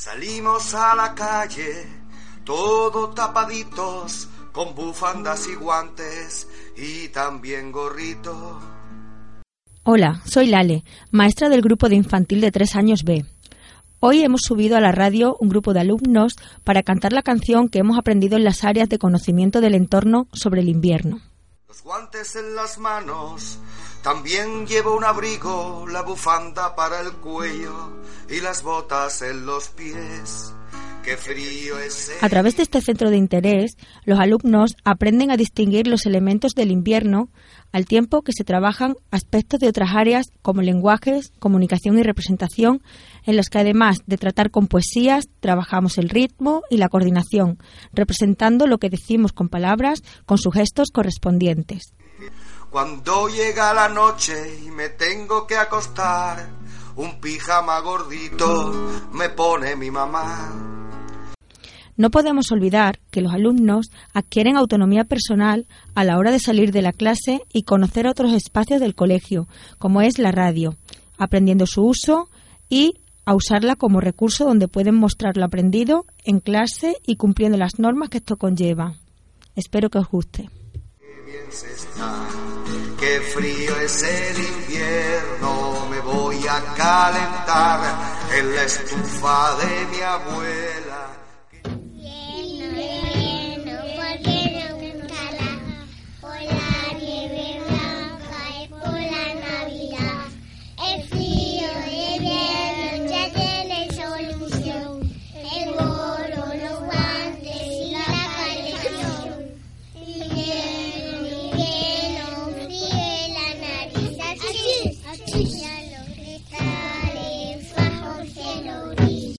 Salimos a la calle, todo tapaditos, con bufandas y guantes y también gorrito. Hola, soy Lale, maestra del grupo de infantil de 3 años B. Hoy hemos subido a la radio un grupo de alumnos para cantar la canción que hemos aprendido en las áreas de conocimiento del entorno sobre el invierno. Los guantes en las manos, también llevo un abrigo, la bufanda para el cuello y las botas en los pies. ¡Qué frío es! A través de este centro de interés, los alumnos aprenden a distinguir los elementos del invierno al tiempo que se trabajan aspectos de otras áreas como lenguajes, comunicación y representación, en los que además de tratar con poesías, trabajamos el ritmo y la coordinación, representando lo que decimos con palabras con sus gestos correspondientes. Cuando llega la noche y me tengo que acostar, un pijama gordito me pone mi mamá. No podemos olvidar que los alumnos adquieren autonomía personal a la hora de salir de la clase y conocer otros espacios del colegio, como es la radio, aprendiendo su uso y a usarla como recurso donde pueden mostrar lo aprendido en clase y cumpliendo las normas que esto conlleva. Espero que os guste. Qué bien se está, qué frío es el invierno, me voy a calentar en la estufa de mi abuela.